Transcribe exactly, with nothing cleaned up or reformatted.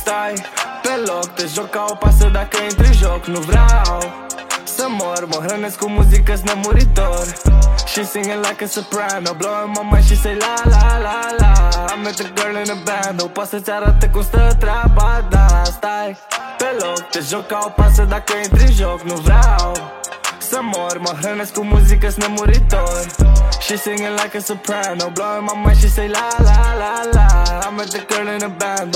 Stai pe loc, te joc ca o pasă dacă intri în joc. Nu vreau să mor, mă hrănesc cu muzică-s nemuritor. She singing like a soprano, blowing my mind, she say la la la la. I met the girl in the band, o poate să-ți arate cum stă treaba, da. Stai pe loc, te joc ca o pasă dacă intri în joc. Nu vreau să mor, mă hrănesc cu muzică-s nemuritor. She singing like a soprano, blowing my mind, she say la la la la. I met the girl in the band,